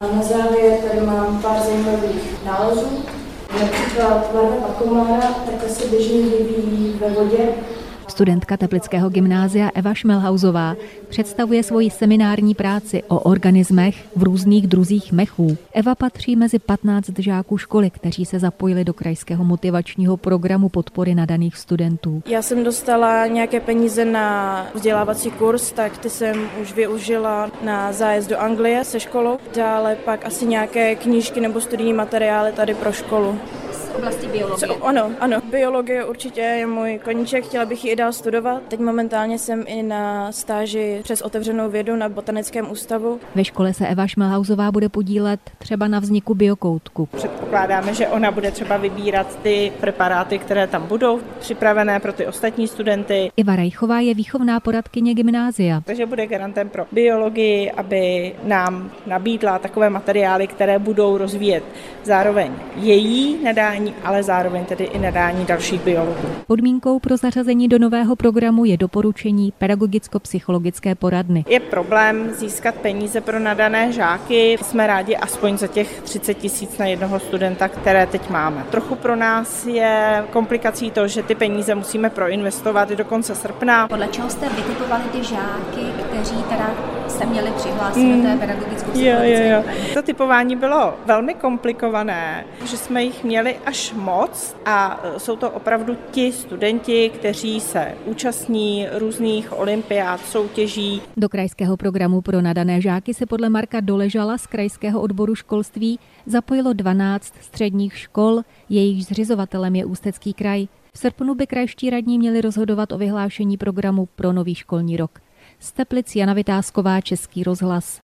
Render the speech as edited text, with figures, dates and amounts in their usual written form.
Na závěr tady mám pár zajímavých nálezů. Například larva pakomára tak se běžně vyvíjí ve vodě. Studentka Teplického gymnázia Eva Šmelhausová představuje svoji seminární práci o organismech v různých druzích mechů. Eva patří mezi 15 žáků školy, kteří se zapojili do krajského motivačního programu podpory nadaných studentů. Já jsem dostala nějaké peníze na vzdělávací kurz, tak ty jsem už využila na zájezd do Anglie se školou. Dále pak asi nějaké knížky nebo studijní materiály tady pro školu. V oblasti biologie. Ano, biologie určitě je můj koníček, chtěla bych ji i dál studovat. Teď momentálně jsem i na stáži přes otevřenou vědu na Botanickém ústavu. Ve škole se Eva Šmelhausová bude podílet třeba na vzniku biokoutku. Předpokládáme, že ona bude třeba vybírat ty preparáty, které tam budou připravené pro ty ostatní studenty. Iva Rejchová je výchovná poradkyně gymnázia. Takže bude garantem pro biologii, aby nám nabídla takové materiály, které budou rozvíjet zároveň její nadání, ale zároveň tedy i nadání dalších biologů. Podmínkou pro zařazení do nového programu je doporučení pedagogicko-psychologické poradny. Je problém získat peníze pro nadané žáky. Jsme rádi aspoň za těch 30 000 na jednoho studenta, které teď máme. Trochu pro nás je komplikací to, že ty peníze musíme proinvestovat do konce srpna. Podle čeho jste vytipovali ty žáky, kteří teda se měli přihlásit do té pedagogicko-psychologické? Jo. To typování bylo velmi komplikované, že jsme jich měli až moc a jsou to opravdu ti studenti, kteří se účastní různých olympiád, soutěží. Do krajského programu pro nadané žáky se podle Marka Doležala z krajského odboru školství zapojilo 12 středních škol, jejichž zřizovatelem je Ústecký kraj. V srpnu by krajští radní měli rozhodovat o vyhlášení programu pro nový školní rok. Z Teplic Jana Vytázková, Český rozhlas.